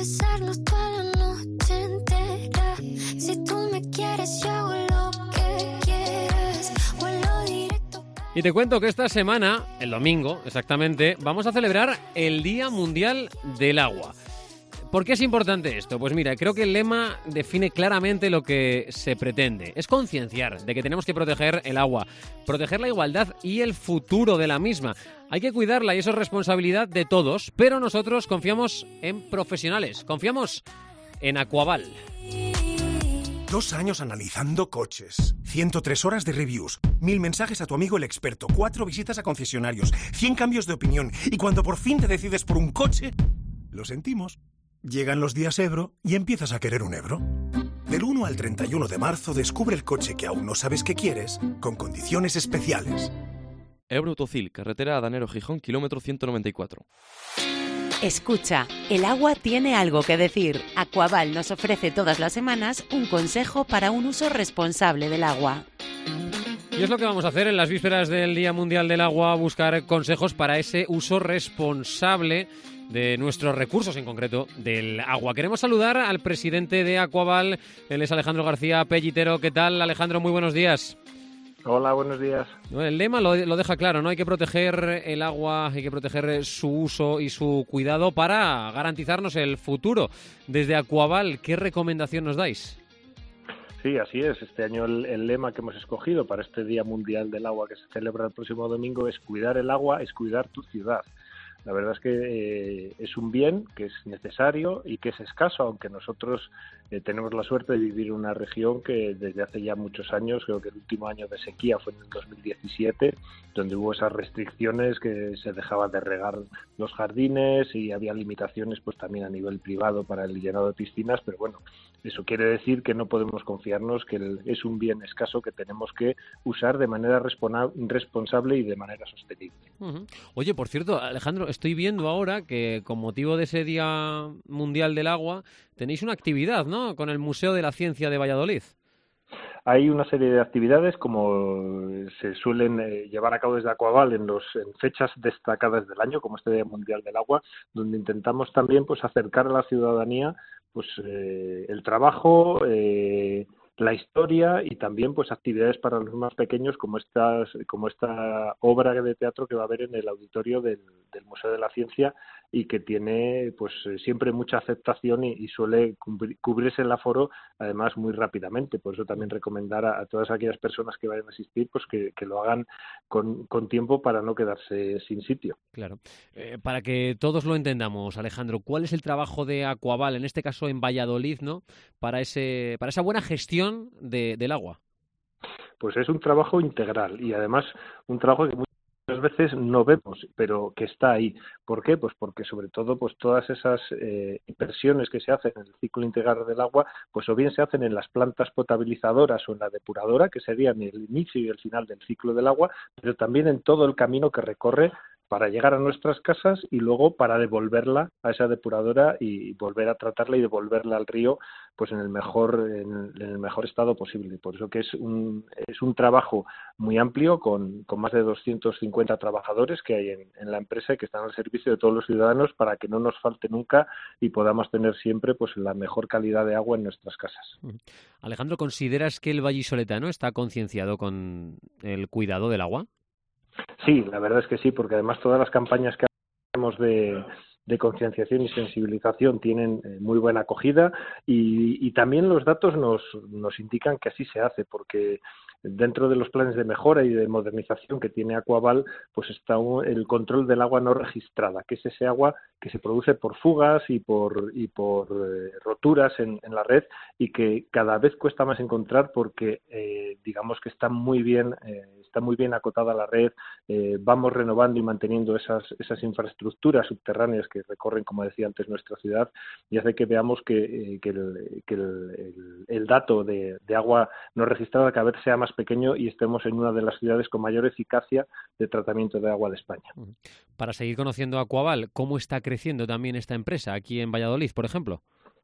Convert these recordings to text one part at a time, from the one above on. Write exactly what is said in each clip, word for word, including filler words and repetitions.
besarnos toda la noche entera. Si tú me quieres, yo hago lo que quieras. Vuelo directo. Y te cuento que esta semana, el domingo exactamente, vamos a celebrar el Día Mundial del Agua. ¿Por qué es importante esto? Pues mira, creo que el lema define claramente lo que se pretende. Es concienciar de que tenemos que proteger el agua, proteger la igualdad y el futuro de la misma. Hay que cuidarla y eso es responsabilidad de todos, pero nosotros confiamos en profesionales, confiamos en Aquaval. Dos años analizando coches, ciento tres horas de reviews, mil mensajes a tu amigo el experto, cuatro visitas a concesionarios, cien cambios de opinión y cuando por fin te decides por un coche, lo sentimos. Llegan los días Ebro y empiezas a querer un Ebro. Del uno al treinta y uno de marzo descubre el coche que aún no sabes que quieres con condiciones especiales. Ebro Autocil, carretera Adanero-Gijón, kilómetro ciento noventa y cuatro. Escucha, el agua tiene algo que decir. Aquaval nos ofrece todas las semanas un consejo para un uso responsable del agua. Y es lo que vamos a hacer en las vísperas del Día Mundial del Agua, buscar consejos para ese uso responsable de nuestros recursos, en concreto del agua. Queremos saludar al presidente de Aquaval, él es Alejandro García Pellitero. ¿Qué tal, Alejandro? Muy buenos días. Hola, buenos días. El lema lo, lo deja claro, ¿no? Hay que proteger el agua, hay que proteger su uso y su cuidado para garantizarnos el futuro. Desde Aquaval, ¿qué recomendación nos dais? Sí, así es. Este año el, el lema que hemos escogido para este Día Mundial del Agua que se celebra el próximo domingo es cuidar el agua, es cuidar tu ciudad. La verdad es que eh, es un bien que es necesario y que es escaso, aunque nosotros eh, tenemos la suerte de vivir en una región que desde hace ya muchos años, creo que el último año de sequía fue en el dos mil diecisiete, donde hubo esas restricciones que se dejaba de regar los jardines y había limitaciones pues también a nivel privado para el llenado de piscinas, pero bueno, eso quiere decir que no podemos confiarnos, que el, es un bien escaso que tenemos que usar de manera respona- responsable y de manera sostenible. Uh-huh. Oye, por cierto, Alejandro, estoy viendo ahora que con motivo de ese Día Mundial del Agua tenéis una actividad, ¿no?, con el Museo de la Ciencia de Valladolid. Hay una serie de actividades como se suelen eh, llevar a cabo desde Aquaval en, los, en fechas destacadas del año, como este Día Mundial del Agua, donde intentamos también pues acercar a la ciudadanía pues eh, el trabajo, eh, la historia y también pues actividades para los más pequeños como estas como esta obra de teatro que va a haber en el auditorio del, del Museo de la Ciencia y que tiene pues siempre mucha aceptación y, y suele cubrir, cubrirse el aforo además muy rápidamente. Por eso también recomendar a, a todas aquellas personas que vayan a asistir pues que, que lo hagan con, con tiempo para no quedarse sin sitio. Claro. Eh, para que todos lo entendamos, Alejandro, ¿cuál es el trabajo de Aquaval, en este caso en Valladolid, ¿no?, para ese para esa buena gestión de, del agua? Pues es un trabajo integral y además un trabajo que muchas veces no vemos, pero que está ahí. ¿Por qué? Pues porque sobre todo pues todas esas eh, inversiones que se hacen en el ciclo integral del agua, pues o bien se hacen en las plantas potabilizadoras o en la depuradora, que serían el inicio y el final del ciclo del agua, pero también en todo el camino que recorre para llegar a nuestras casas y luego para devolverla a esa depuradora y volver a tratarla y devolverla al río pues en el mejor en, en el mejor estado posible. Por eso que es un es un trabajo muy amplio con, con más de doscientos cincuenta trabajadores que hay en, en la empresa y que están al servicio de todos los ciudadanos para que no nos falte nunca y podamos tener siempre pues la mejor calidad de agua en nuestras casas. Alejandro, ¿consideras que el vallisoletano está concienciado con el cuidado del agua? Sí, la verdad es que sí, porque además todas las campañas que hacemos de, de concienciación y sensibilización tienen eh, muy buena acogida y, y también los datos nos, nos indican que así se hace, porque dentro de los planes de mejora y de modernización que tiene Aquaval, pues está el control del agua no registrada, que es ese agua que se produce por fugas y por y por eh, roturas en, en la red y que cada vez cuesta más encontrar porque eh, digamos que está muy bien eh, está muy bien acotada la red, eh, vamos renovando y manteniendo esas esas infraestructuras subterráneas que recorren, como decía antes, nuestra ciudad y hace que veamos que, eh, que, el, que el, el, el dato de, de agua no registrada cada vez sea más pequeño y estemos en una de las ciudades con mayor eficacia de tratamiento de agua de España. Para seguir conociendo Aquaval, ¿cómo está creciendo también esta empresa aquí en Valladolid, por ejemplo?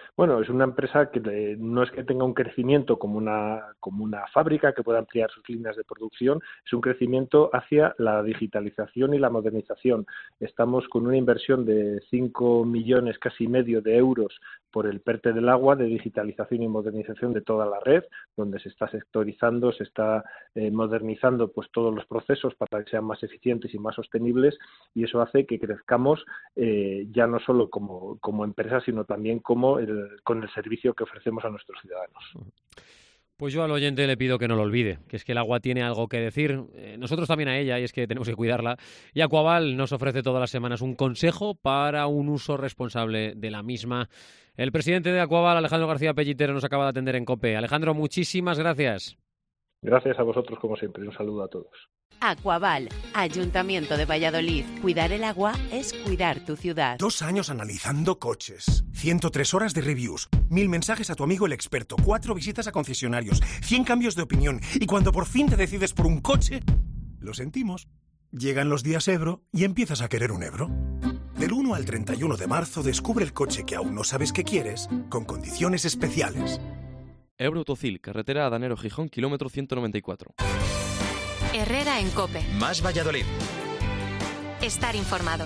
Bueno, es una empresa que eh, no es que tenga un crecimiento como una, como una fábrica que pueda ampliar sus líneas de producción, es un crecimiento hacia la digitalización y la modernización. Estamos con una inversión de cinco millones casi medio de euros por el PERTE del agua de digitalización y modernización de toda la red, donde se está sectorizando, se está eh, modernizando pues todos los procesos para que sean más eficientes y más sostenibles, y eso hace que crezcamos eh, ya no solo como, como empresa, sino también como el, con el servicio que ofrecemos a nuestros ciudadanos. Pues yo al oyente le pido que no lo olvide, que es que el agua tiene algo que decir, eh, nosotros también a ella, y es que tenemos que cuidarla. Y Aquaval nos ofrece todas las semanas un consejo para un uso responsable de la misma. El presidente de Aquaval, Alejandro García Pellitero, nos acaba de atender en COPE. Alejandro, muchísimas gracias. Gracias a vosotros, como siempre, y un saludo a todos. Aquaval, Ayuntamiento de Valladolid. Cuidar el agua es cuidar tu ciudad. Dos años analizando coches, ciento tres horas de reviews, mil mensajes a tu amigo el experto, cuatro visitas a concesionarios, cien cambios de opinión, y cuando por fin te decides por un coche, lo sentimos. Llegan los días Ebro y empiezas a querer un Ebro. Del uno al treinta y uno de marzo descubre el coche que aún no sabes que quieres, con condiciones especiales. Ebro Autocil, carretera Adanero Gijón, kilómetro ciento noventa y cuatro. Herrera en COPE. Más Valladolid. Estar informado.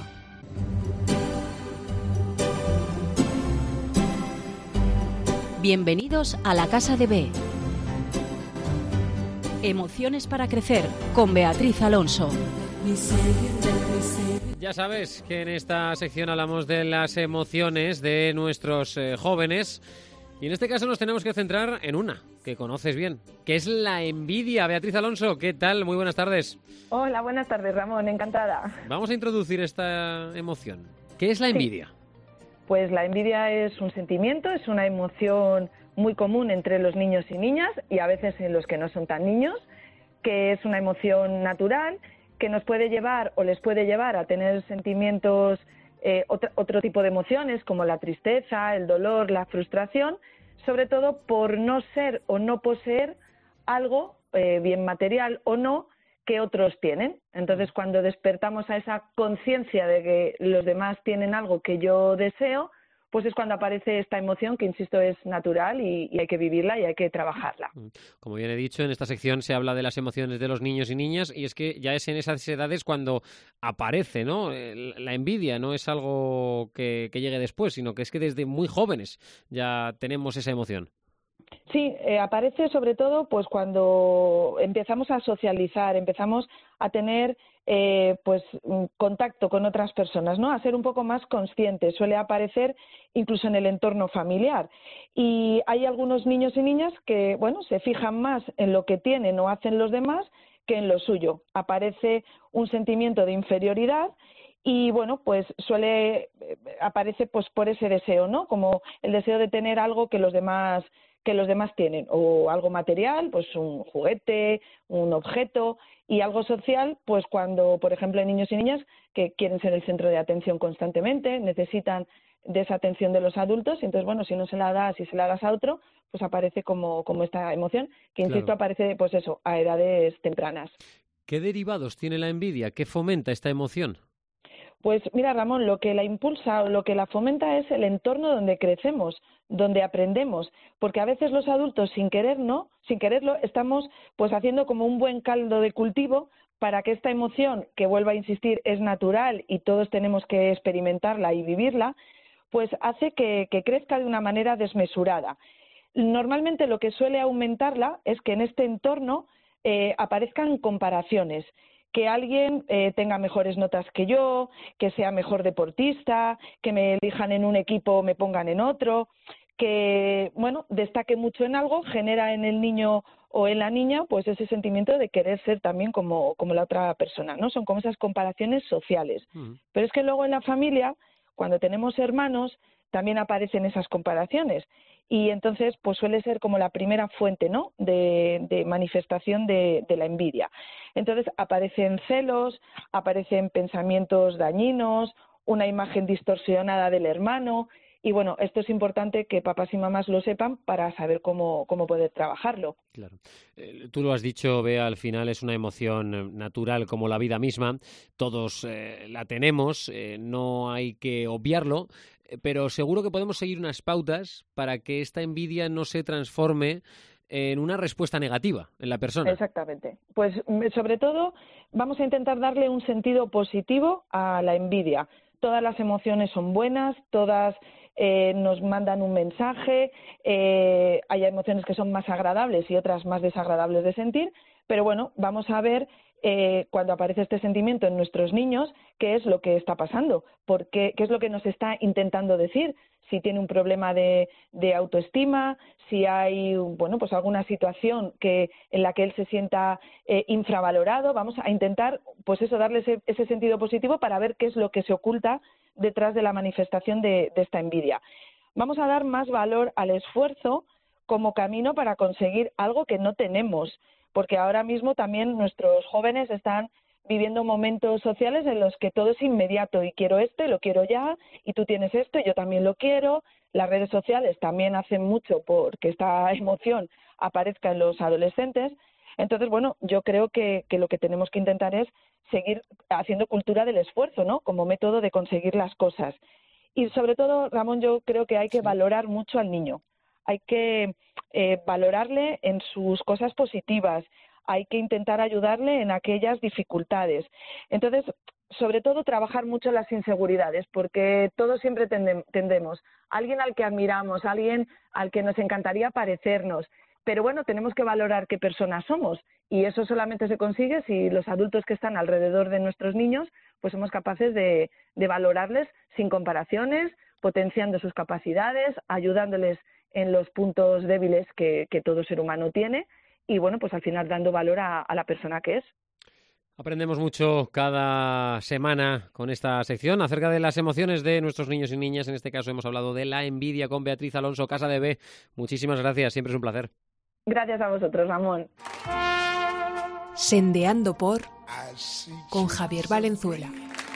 Bienvenidos a la Casa de B. Emociones para crecer con Beatriz Alonso. Ya sabes que en esta sección hablamos de las emociones de nuestros eh, jóvenes. Y en este caso nos tenemos que centrar en una que conoces bien, que es la envidia. Beatriz Alonso, ¿qué tal? Muy buenas tardes. Hola, buenas tardes, Ramón, encantada. Vamos a introducir esta emoción. ¿Qué es la envidia? Sí. Pues la envidia es un sentimiento, es una emoción muy común entre los niños y niñas, y a veces en los que no son tan niños, que es una emoción natural que nos puede llevar o les puede llevar a tener sentimientos, eh, otro, otro tipo de emociones como la tristeza, el dolor, la frustración, sobre todo por no ser o no poseer algo, eh, bien material o no, que otros tienen. Entonces, cuando despertamos a esa conciencia de que los demás tienen algo que yo deseo, pues es cuando aparece esta emoción que, insisto, es natural y, y hay que vivirla y hay que trabajarla. Como bien he dicho, en esta sección se habla de las emociones de los niños y niñas, y es que ya es en esas edades cuando aparece, ¿no? La envidia no es algo que, que llegue después, sino que es que desde muy jóvenes ya tenemos esa emoción. Sí, eh, aparece sobre todo pues cuando empezamos a socializar, empezamos a tener eh, pues contacto con otras personas, ¿no? A ser un poco más conscientes. Suele aparecer incluso en el entorno familiar. Y hay algunos niños y niñas que, bueno, se fijan más en lo que tienen o hacen los demás que en lo suyo. Aparece un sentimiento de inferioridad. Y bueno, pues suele aparece pues por ese deseo, ¿no? Como el deseo de tener algo que los demás que los demás tienen, o algo material, pues un juguete, un objeto, y algo social, pues cuando, por ejemplo, hay niños y niñas que quieren ser el centro de atención constantemente, necesitan de esa atención de los adultos, y entonces, bueno, si no se la das, si se la das a otro, pues aparece como, como esta emoción, que insisto, claro, aparece, pues eso, a edades tempranas. ¿Qué derivados tiene la envidia? ¿Qué fomenta esta emoción? Pues mira, Ramón, lo que la impulsa o lo que la fomenta es el entorno donde crecemos, donde aprendemos, porque a veces los adultos sin querer, ¿no? sin quererlo estamos pues haciendo como un buen caldo de cultivo para que esta emoción, que vuelvo a insistir, es natural y todos tenemos que experimentarla y vivirla, pues hace que, que crezca de una manera desmesurada. Normalmente lo que suele aumentarla es que en este entorno eh, aparezcan comparaciones, que alguien eh, tenga mejores notas que yo, que sea mejor deportista, que me elijan en un equipo o me pongan en otro, que, bueno, destaque mucho en algo, genera en el niño o en la niña pues ese sentimiento de querer ser también como, como la otra persona, ¿no? Son como esas comparaciones sociales. Uh-huh. Pero es que luego en la familia, cuando tenemos hermanos, también aparecen esas comparaciones. Y entonces pues suele ser como la primera fuente, ¿no? de, de manifestación de, de la envidia. Entonces aparecen celos, aparecen pensamientos dañinos, una imagen distorsionada del hermano, y bueno, esto es importante que papás y mamás lo sepan para saber cómo, cómo poder trabajarlo. Claro. Eh, tú lo has dicho, Bea, al final es una emoción natural como la vida misma, todos eh, la tenemos, eh, no hay que obviarlo, pero seguro que podemos seguir unas pautas para que esta envidia no se transforme en una respuesta negativa en la persona. Exactamente. Pues sobre todo vamos a intentar darle un sentido positivo a la envidia. Todas las emociones son buenas, todas eh, nos mandan un mensaje, eh, hay emociones que son más agradables y otras más desagradables de sentir, pero bueno, vamos a ver eh, cuando aparece este sentimiento en nuestros niños, qué es lo que está pasando, por qué, qué es lo que nos está intentando decir, si tiene un problema de, de autoestima, si hay bueno pues alguna situación que en la que él se sienta eh, infravalorado. Vamos a intentar pues eso, darle ese, ese sentido positivo para ver qué es lo que se oculta detrás de la manifestación de, de esta envidia. Vamos a dar más valor al esfuerzo como camino para conseguir algo que no tenemos, porque ahora mismo también nuestros jóvenes están viviendo momentos sociales en los que todo es inmediato y quiero esto y lo quiero ya y tú tienes esto y yo también lo quiero. Las redes sociales también hacen mucho porque esta emoción aparezca en los adolescentes. Entonces, bueno, yo creo que, que lo que tenemos que intentar es seguir haciendo cultura del esfuerzo, ¿no? Como método de conseguir las cosas. Y sobre todo, Ramón, yo creo que hay que valorar mucho al niño. Hay que eh, valorarle en sus cosas positivas. Hay que intentar ayudarle en aquellas dificultades. Entonces, sobre todo, trabajar mucho las inseguridades, porque todos siempre tendem- tendemos a alguien al que admiramos, a alguien al que nos encantaría parecernos. Pero bueno, tenemos que valorar qué personas somos y eso solamente se consigue si los adultos que están alrededor de nuestros niños pues somos capaces de, de valorarles sin comparaciones, potenciando sus capacidades, ayudándoles en los puntos débiles que, que todo ser humano tiene y bueno, pues al final dando valor a, a la persona que es. Aprendemos mucho cada semana con esta sección acerca de las emociones de nuestros niños y niñas. En este caso hemos hablado de la envidia con Beatriz Alonso, Casa de B. Muchísimas gracias, siempre es un placer. Gracias a vosotros, Ramón. Sendeando por con Javier Valenzuela.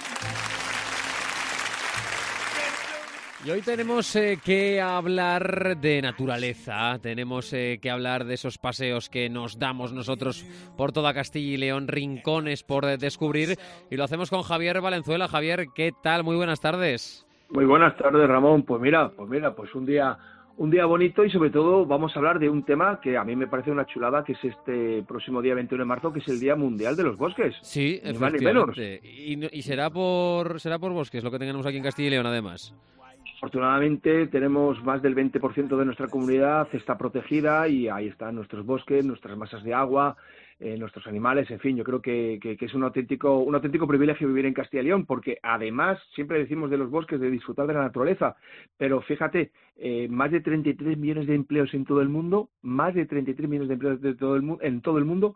Y hoy tenemos eh, que hablar de naturaleza, tenemos eh, que hablar de esos paseos que nos damos nosotros por toda Castilla y León, rincones por eh, descubrir, y lo hacemos con Javier Valenzuela. Javier, ¿qué tal? Muy buenas tardes. Muy buenas tardes, Ramón. Pues mira, pues mira, pues un día... Un día bonito y sobre todo vamos a hablar de un tema que a mí me parece una chulada, que es este próximo día veintiuno de marzo, que es el Día Mundial de los Bosques. Sí, ni más ni menos. Y, y será por será por bosques lo que tengamos aquí en Castilla y León, además. Afortunadamente tenemos más del veinte por ciento de nuestra comunidad está protegida y ahí están nuestros bosques, nuestras masas de agua, eh, nuestros animales, en fin, yo creo que, que, que es un auténtico un auténtico privilegio vivir en Castilla y León, porque además siempre decimos de los bosques, de disfrutar de la naturaleza, pero fíjate, eh, más de treinta y tres millones de empleos en todo el mundo, más de treinta y tres millones de empleos de todo el mu- en todo el mundo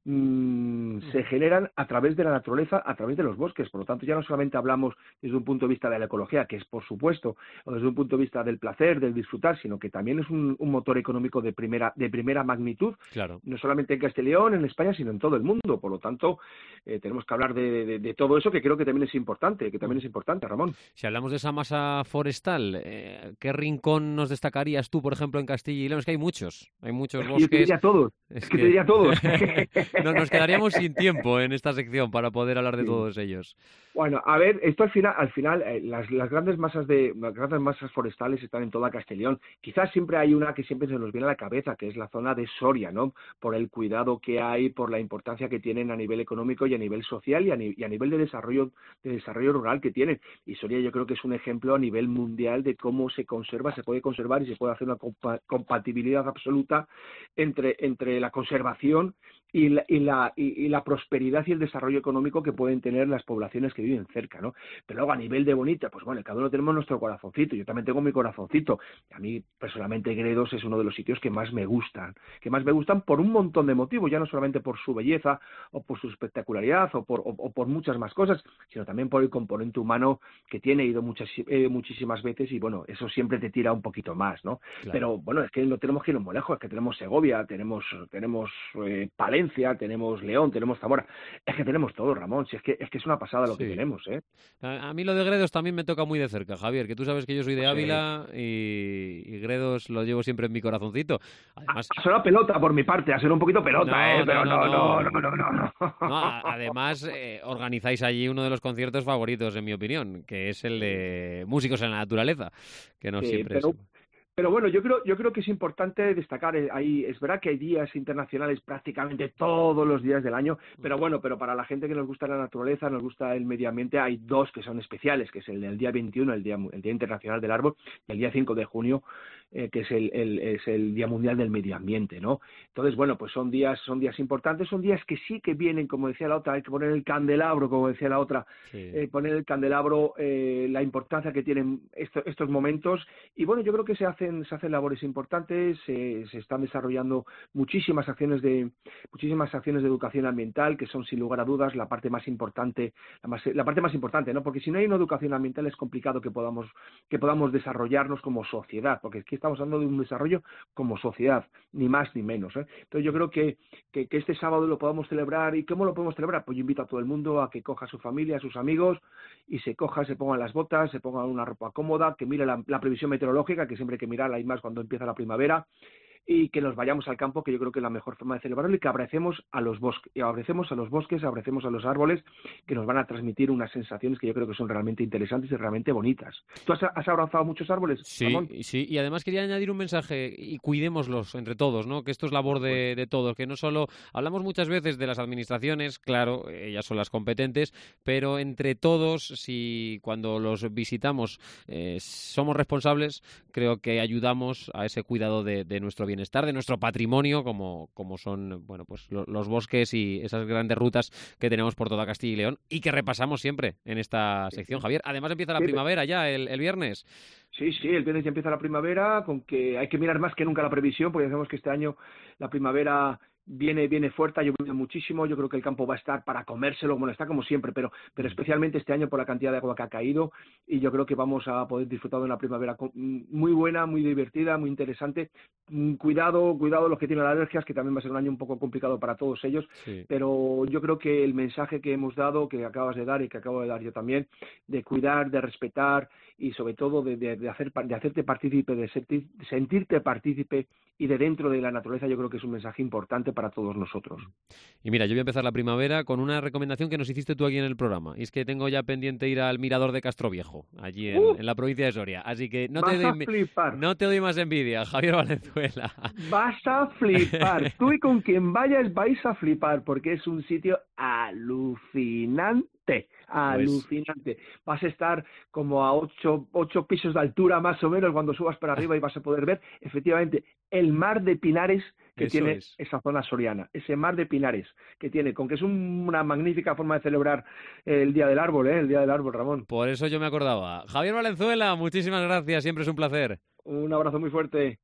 mmm, se generan a través de la naturaleza, a través de los bosques. Por lo tanto, ya no solamente hablamos desde un punto de vista de la ecología, que es por supuesto, o desde un punto de vista del placer, del disfrutar, sino que también es un, un motor económico de primera de primera magnitud, claro. No solamente en Castilla y León, en España, sino en todo el mundo. Por lo tanto, eh, tenemos que hablar de, de, de todo eso, que creo que también es importante, que también es importante, Ramón. Si hablamos de esa masa forestal, eh, ¿qué rincón nos destacarías tú, por ejemplo, en Castilla y León? Es que hay muchos, hay muchos es que bosques. Yo te diría todos, es, es que, que te diría todos. no, nos quedaríamos sin tiempo en esta sección para poder hablar de sí. todos ellos. Bueno, a ver, esto al final, al final eh, las, las grandes masas de las grandes masas forestales están en toda Castilla y León. Quizás siempre hay una que siempre se nos viene a la cabeza, que es la zona de Soria, ¿no? Por el cuidado que hay, por la importancia que tienen a nivel económico y a nivel social y a, ni, y a nivel de desarrollo de desarrollo rural que tienen. Y Soria yo creo que es un ejemplo a nivel mundial de cómo se conserva, se puede conservar y se puede hacer una compa compatibilidad absoluta entre entre la conservación y la, y la y, y la prosperidad y el desarrollo económico que pueden tener las poblaciones que viven cerca, ¿no? Pero luego a nivel de bonita, pues bueno, cada uno tenemos nuestro corazoncito. Yo también tengo mi corazoncito. A mí personalmente Gredos es uno de los sitios que más me gustan, que más me gustan por un montón de motivos, ya no solamente por su belleza o por su espectacularidad o por o, o por muchas más cosas, sino también por el componente humano que tiene. He ido muchas eh, muchísimas veces y bueno, eso siempre te tira un poquito más, ¿no? Claro. Pero bueno, es que no tenemos que ir muy lejos, es que tenemos Segovia, tenemos tenemos eh, Palencia, tenemos León, tenemos Zamora, es que tenemos todo, Ramón, si es que es que es una pasada lo sí. que tenemos, ¿eh? A, a mí lo de Gredos también me toca muy de cerca, Javier, que tú sabes que yo soy de Ávila sí. y, y Gredos lo llevo siempre en mi corazoncito. Además, a, a ser pelota por mi parte, a ser un poquito pelota, no, ¿eh? Pero no, no, no, no, no, no. No, además, eh, organizáis allí uno de los conciertos favoritos, en mi opinión, que es el de Músicos en la Naturaleza, que no Sí, siempre pero, es... pero bueno, yo creo, yo creo que es importante destacar, eh, ahí es verdad que hay días internacionales prácticamente todos los días del año, pero bueno, pero para la gente que nos gusta la naturaleza, nos gusta el medio ambiente, hay dos que son especiales, que es el del día veintiuno, el Día, el Día Internacional del Árbol, y el día cinco de junio, eh, que es el, el, es el Día Mundial del Medio Ambiente, ¿no? Entonces, bueno, pues son días, son días importantes, son días que sí que vienen, como decía la otra, hay que poner el candelabro, como decía la otra, Sí. eh, poner el candelabro, eh, la importancia que tienen esto, estos momentos, y bueno, yo creo que se hacen, se hacen labores importantes, se, se están desarrollando muchísimas acciones de, muchísimas acciones de educación ambiental, que son sin lugar a dudas la parte más importante, la, más, la parte más importante, ¿no? Porque si no hay una educación ambiental es complicado que podamos, que podamos desarrollarnos como sociedad, porque aquí estamos hablando de un desarrollo como sociedad, ni más ni menos, ¿eh? Entonces yo creo que, que, que este sábado lo podamos celebrar. ¿Y cómo lo podemos celebrar? Pues yo invito a todo el mundo a que coja a su familia, a sus amigos, y se coja, se pongan las botas, se pongan una ropa cómoda, que mire la, la previsión meteorológica, que siempre hay que mirarla, y más cuando empieza la primavera, y que nos vayamos al campo, que yo creo que es la mejor forma de celebrarlo, y que abracemos a los bosques, y abracemos a los bosques, abracemos a los árboles, que nos van a transmitir unas sensaciones que yo creo que son realmente interesantes y realmente bonitas. ¿Tú has, has abrazado muchos árboles, Sí, Ramón? sí, y además quería añadir un mensaje, y cuidémoslos entre todos, ¿no? Que esto es labor de, de todos, que no solo... Hablamos muchas veces de las administraciones, claro, ellas son las competentes, pero entre todos, si cuando los visitamos eh, somos responsables, creo que ayudamos a ese cuidado de, de nuestro bienestar, de nuestro patrimonio, como, como son, bueno, pues lo, los bosques y esas grandes rutas que tenemos por toda Castilla y León y que repasamos siempre en esta sección, Javier. Además empieza la primavera ya el, el viernes. Sí, sí, el viernes ya empieza la primavera, con que hay que mirar más que nunca la previsión, porque sabemos que este año la primavera viene viene fuerte, ha llovido muchísimo, yo creo que el campo va a estar para comérselo, bueno, está como siempre, pero pero especialmente este año por la cantidad de agua que ha caído, y yo creo que vamos a poder disfrutar de una primavera muy buena, muy divertida, muy interesante. Cuidado, cuidado los que tienen alergias, que también va a ser un año un poco complicado para todos ellos, sí. Pero yo creo que el mensaje que hemos dado, que acabas de dar y que acabo de dar yo también, de cuidar, de respetar y sobre todo de, de, de, hacer, de hacerte partícipe, de, sentir, de sentirte partícipe y de dentro de la naturaleza, yo creo que es un mensaje importante para todos nosotros. Y mira, yo voy a empezar la primavera con una recomendación que nos hiciste tú aquí en el programa, y es que tengo ya pendiente ir al Mirador de Castroviejo, allí en, uh, en la provincia de Soria, así que no te, doy, no te doy más envidia, Javier Valenzuela. Vas a flipar, tú y con quien vayas vais a flipar, porque es un sitio alucinante. Alucinante. Vas a estar como a ocho, ocho pisos de altura más o menos cuando subas para arriba, y vas a poder ver efectivamente el mar de pinares que Eso tiene es. esa zona soriana, ese mar de pinares que tiene, con que es un, una magnífica forma de celebrar el Día del Árbol, ¿eh? El Día del Árbol, Ramón. Por eso yo me acordaba. Javier Valenzuela, muchísimas gracias, siempre es un placer. Un abrazo muy fuerte.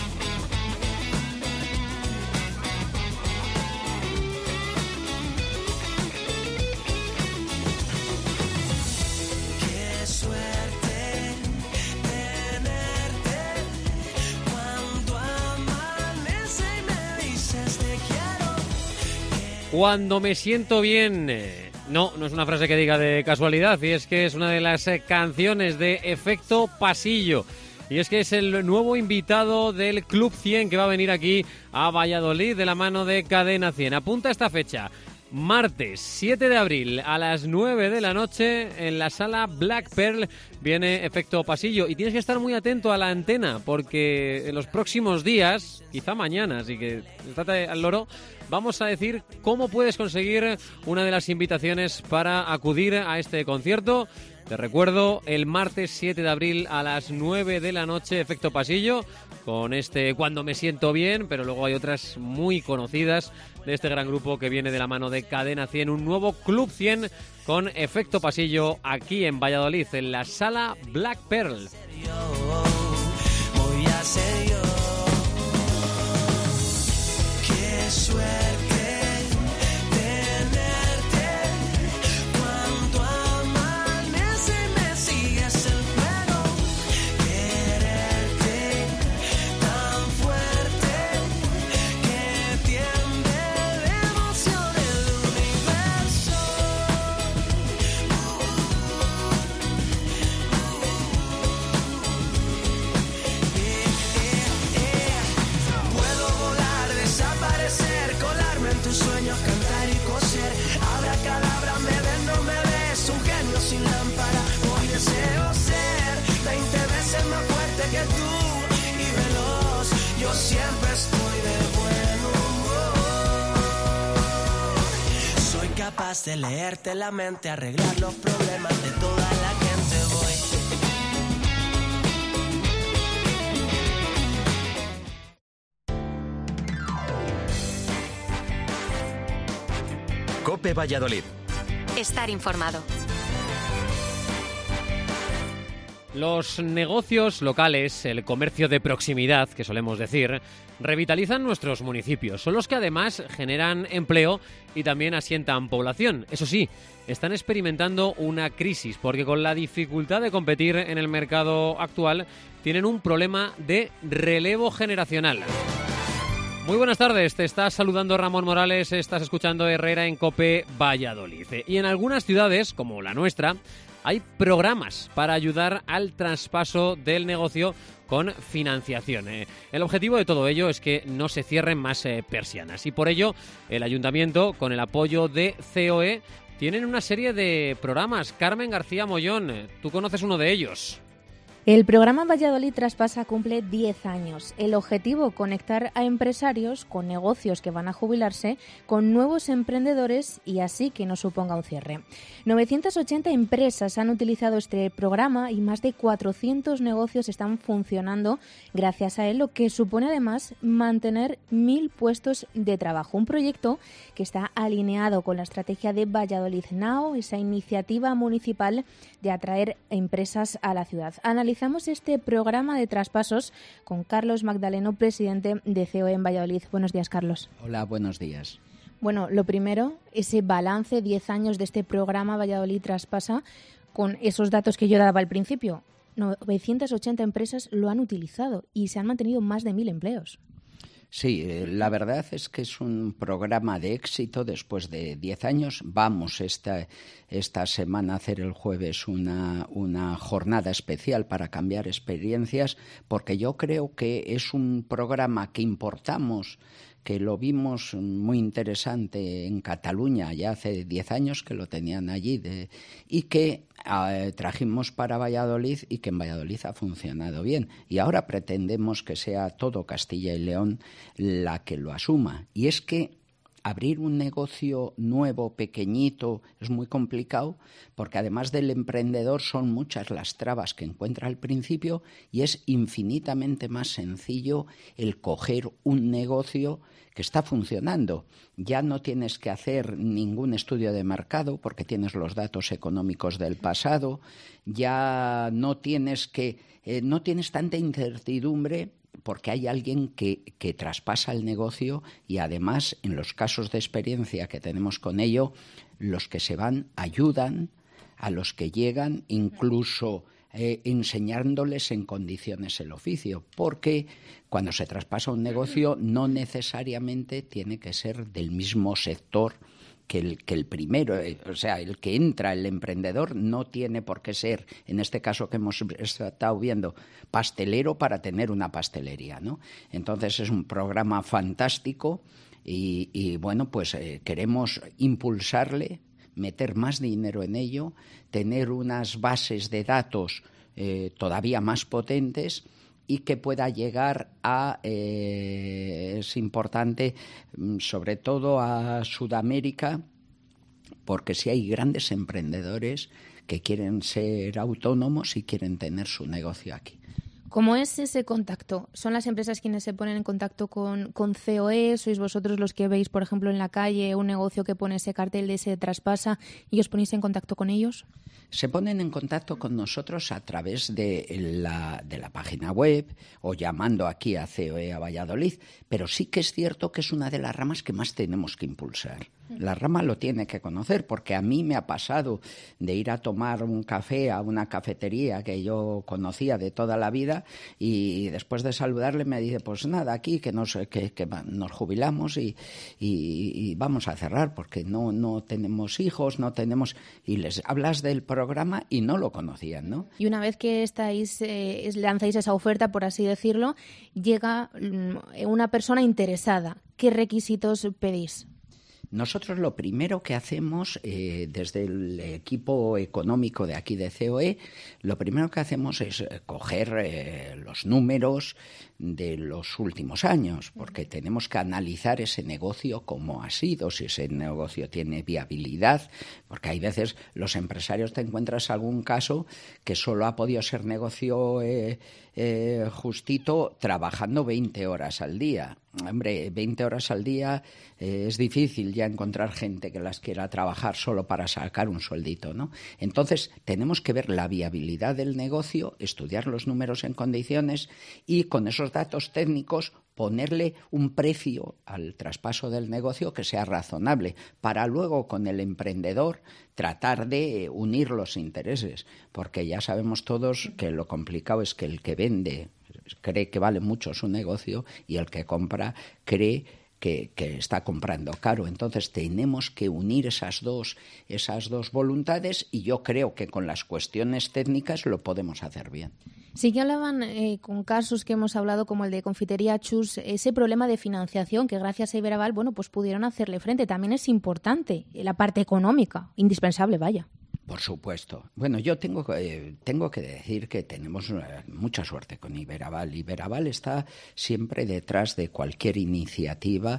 Cuando me siento bien, eh, no, no es una frase que diga de casualidad, y es que es una de las eh, canciones de Efecto Pasillo. Y es que es el nuevo invitado del Club cien que va a venir aquí a Valladolid de la mano de Cadena cien. Apunta esta fecha, martes siete de abril a las nueve de la noche en la sala Black Pearl viene Efecto Pasillo. Y tienes que estar muy atento a la antena, porque en los próximos días, quizá mañana, así que estate al loro, vamos a decir cómo puedes conseguir una de las invitaciones para acudir a este concierto. Te recuerdo, el martes siete de abril a las nueve de la noche, Efecto Pasillo, con este Cuando me siento bien, pero luego hay otras muy conocidas de este gran grupo que viene de la mano de Cadena cien, un nuevo Club cien con Efecto Pasillo aquí en Valladolid, en la sala Black Pearl. Voy a ser yo. Qué suerte. capaz de leerte la mente, arreglar los problemas de toda la gente. Voy. COPE Valladolid. Estar informado. Los negocios locales, el comercio de proximidad, que solemos decir, revitalizan nuestros municipios. Son los que además generan empleo y también asientan población. Eso sí, están experimentando una crisis porque con la dificultad de competir en el mercado actual tienen un problema de relevo generacional. Muy buenas tardes, te estás saludando Ramón Morales, estás escuchando Herrera en COPE Valladolid. Y en algunas ciudades, como la nuestra, hay programas para ayudar al traspaso del negocio con financiación. El objetivo de todo ello es que no se cierren más eh, persianas y por ello el Ayuntamiento, con el apoyo de C O E, tienen una serie de programas. Carmen García Mollón, tú conoces uno de ellos. El programa Valladolid Traspasa cumple diez años. El objetivo, conectar a empresarios con negocios que van a jubilarse con nuevos emprendedores y así que no suponga un cierre. novecientas ochenta empresas han utilizado este programa y más de cuatrocientos negocios están funcionando gracias a él, lo que supone además mantener mil puestos de trabajo. Un proyecto que está alineado con la estrategia de Valladolid Now, esa iniciativa municipal de atraer empresas a la ciudad. Analizamos este programa de traspasos con Carlos Magdaleno, presidente de C O E en Valladolid. Buenos días, Carlos. Hola, buenos días. Bueno, lo primero, ese balance, diez años de este programa Valladolid Traspasa, con esos datos que yo daba al principio. novecientas ochenta empresas lo han utilizado y se han mantenido más de mil empleos. Sí, la verdad es que es un programa de éxito después de diez años. Vamos esta, esta semana a hacer el jueves una, una jornada especial para cambiar experiencias, porque yo creo que es un programa que importamos, que lo vimos muy interesante en Cataluña ya hace diez años, que lo tenían allí, de, y que eh, trajimos para Valladolid y que en Valladolid ha funcionado bien. Y ahora pretendemos que sea todo Castilla y León la que lo asuma. Y es que abrir un negocio nuevo, pequeñito, es muy complicado porque además del emprendedor son muchas las trabas que encuentra al principio y es infinitamente más sencillo el coger un negocio que está funcionando. Ya no tienes que hacer ningún estudio de mercado porque tienes los datos económicos del pasado, ya no tienes que, eh, no tienes tanta incertidumbre porque hay alguien que, que traspasa el negocio y además, en los casos de experiencia que tenemos con ello, los que se van ayudan a los que llegan, incluso eh, enseñándoles en condiciones el oficio, porque cuando se traspasa un negocio no necesariamente tiene que ser del mismo sector que el, que el primero, o sea, el que entra, el emprendedor, no tiene por qué ser, en este caso que hemos estado viendo, pastelero para tener una pastelería, ¿no? Entonces es un programa fantástico y, y bueno, pues eh, queremos impulsarle, meter más dinero en ello, tener unas bases de datos eh, todavía más potentes y que pueda llegar a, eh, es importante, sobre todo a Sudamérica, porque si hay grandes emprendedores que quieren ser autónomos y quieren tener su negocio aquí. ¿Cómo es ese contacto? ¿Son las empresas quienes se ponen en contacto con, con C O E? ¿Sois vosotros los que veis, por ejemplo, en la calle un negocio que pone ese cartel de ese traspasa y os ponéis en contacto con ellos? Se ponen en contacto con nosotros a través de la, de la página web o llamando aquí a C O E a Valladolid, pero sí que es cierto que es una de las ramas que más tenemos que impulsar. La rama lo tiene que conocer, porque a mí me ha pasado de ir a tomar un café a una cafetería que yo conocía de toda la vida y después de saludarle me dice, pues nada, aquí que nos, que, que nos jubilamos y, y, y vamos a cerrar porque no, no tenemos hijos, no tenemos... Y les hablas del programa y no lo conocían, ¿no? Y una vez que estáis eh, lanzáis esa oferta, por así decirlo, llega una persona interesada. ¿Qué requisitos pedís? Nosotros lo primero que hacemos eh, desde el equipo económico de aquí de C O E, lo primero que hacemos es coger eh, los números de los últimos años, porque tenemos que analizar ese negocio cómo ha sido, si ese negocio tiene viabilidad, porque hay veces los empresarios te encuentras algún caso que solo ha podido ser negocio eh, eh, justito trabajando veinte horas al día. Hombre, veinte horas al día eh, es difícil ya encontrar gente que las quiera trabajar solo para sacar un sueldito, ¿no? Entonces, tenemos que ver la viabilidad del negocio, estudiar los números en condiciones y con esos datos técnicos ponerle un precio al traspaso del negocio que sea razonable, para luego con el emprendedor tratar de unir los intereses, porque ya sabemos todos que lo complicado es que el que vende cree que vale mucho su negocio y el que compra cree que, que está comprando caro. Entonces tenemos que unir esas dos, esas dos voluntades y yo creo que con las cuestiones técnicas lo podemos hacer bien. Sí que hablaban eh, con casos que hemos hablado como el de Confitería Chus, ese problema de financiación que gracias a Iberaval, bueno, pues pudieron hacerle frente. También es importante la parte económica, indispensable, vaya. Por supuesto. Bueno, yo tengo, eh, tengo que decir que tenemos eh, mucha suerte con Iberaval. Iberaval está siempre detrás de cualquier iniciativa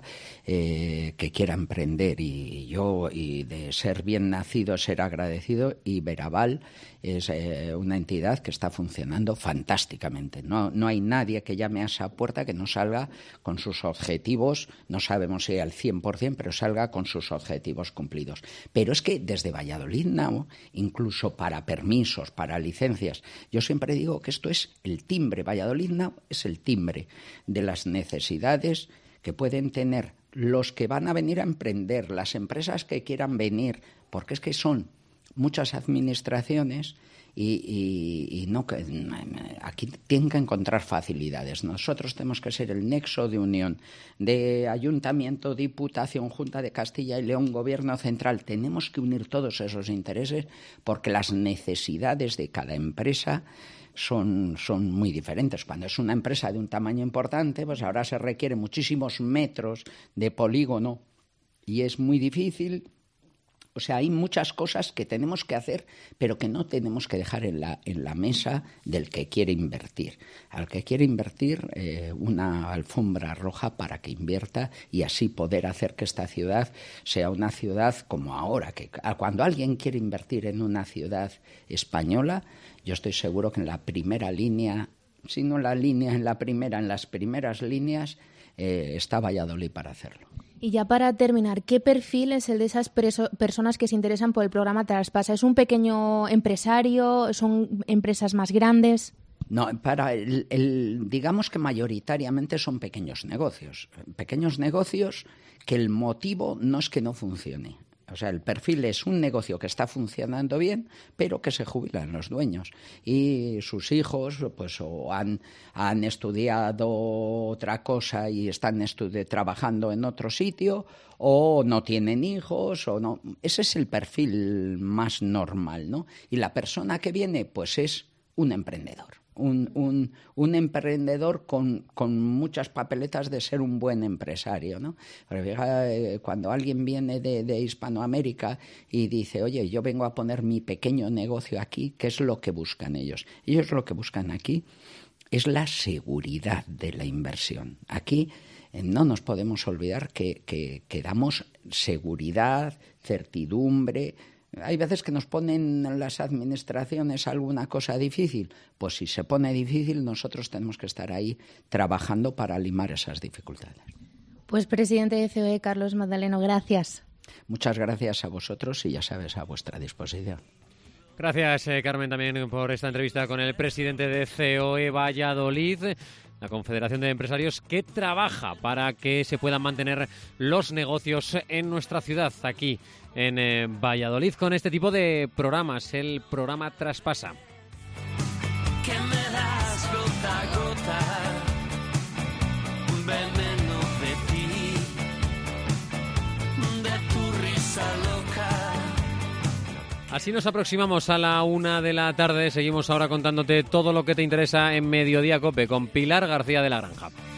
eh, que quiera emprender y yo, y de ser bien nacido, ser agradecido, Iberaval es eh, una entidad que está funcionando fantásticamente. No, no hay nadie que llame a esa puerta que no salga con sus objetivos, no sabemos si al cien por ciento, pero salga con sus objetivos cumplidos. Pero es que desde Valladolid Now, incluso para permisos, para licencias, yo siempre digo que esto es el timbre. Valladolid Now es el timbre de las necesidades que pueden tener los que van a venir a emprender, las empresas que quieran venir, porque es que son muchas administraciones y, y, y no aquí tienen que encontrar facilidades. Nosotros tenemos que ser el nexo de unión de Ayuntamiento, Diputación, Junta de Castilla y León, Gobierno Central. Tenemos que unir todos esos intereses porque las necesidades de cada empresa son, son muy diferentes. Cuando es una empresa de un tamaño importante, pues ahora se requiere muchísimos metros de polígono y es muy difícil. O sea, hay muchas cosas que tenemos que hacer, pero que no tenemos que dejar en la, en la mesa del que quiere invertir. Al que quiere invertir, eh, una alfombra roja para que invierta y así poder hacer que esta ciudad sea una ciudad como ahora. Que cuando alguien quiere invertir en una ciudad española, yo estoy seguro que en la primera línea, si no la línea, en la primera, en las primeras líneas, eh, está Valladolid para hacerlo. Y ya para terminar, ¿qué perfil es el de esas preso- personas que se interesan por el programa Traspasa? ¿Es un pequeño empresario? ¿Son empresas más grandes? No, para el, el, digamos que mayoritariamente son pequeños negocios. Pequeños negocios que el motivo no es que no funcione. O sea, el perfil es un negocio que está funcionando bien, pero que se jubilan los dueños. Y sus hijos, pues, o han, han estudiado otra cosa y están estudi- trabajando en otro sitio, o no tienen hijos, o no. Ese es el perfil más normal, ¿no? Y la persona que viene, pues, es un emprendedor. Un, un, un emprendedor con, con muchas papeletas de ser un buen empresario, ¿no? Porque cuando alguien viene de, de Hispanoamérica y dice, oye, yo vengo a poner mi pequeño negocio aquí, ¿qué es lo que buscan ellos? Ellos lo que buscan aquí es la seguridad de la inversión. Aquí eh, no nos podemos olvidar que, que, que damos seguridad, certidumbre. Hay veces que nos ponen las administraciones alguna cosa difícil. Pues si se pone difícil, nosotros tenemos que estar ahí trabajando para limar esas dificultades. Pues presidente de C O E, Carlos Magdaleno, gracias. Muchas gracias a vosotros y ya sabes, a vuestra disposición. Gracias, eh, Carmen, también por esta entrevista con el presidente de C O E Valladolid, la Confederación de Empresarios que trabaja para que se puedan mantener los negocios en nuestra ciudad, aquí en eh, Valladolid, con este tipo de programas, el programa Traspasa. Que me das gota a gota, veneno de ti, de tu risa loca. Así nos aproximamos a la una de la tarde. Seguimos ahora contándote todo lo que te interesa en Mediodía COPE con Pilar García de la Granja.